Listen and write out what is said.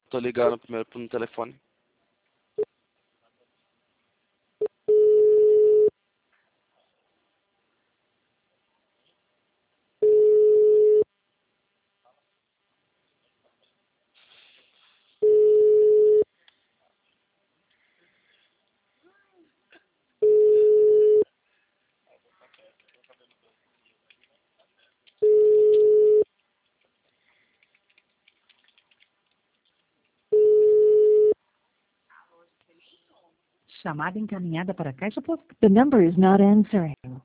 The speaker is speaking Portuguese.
Tô ligando primeiro no telefone. Chamada encaminhada para a caixa postal. The number is not answering.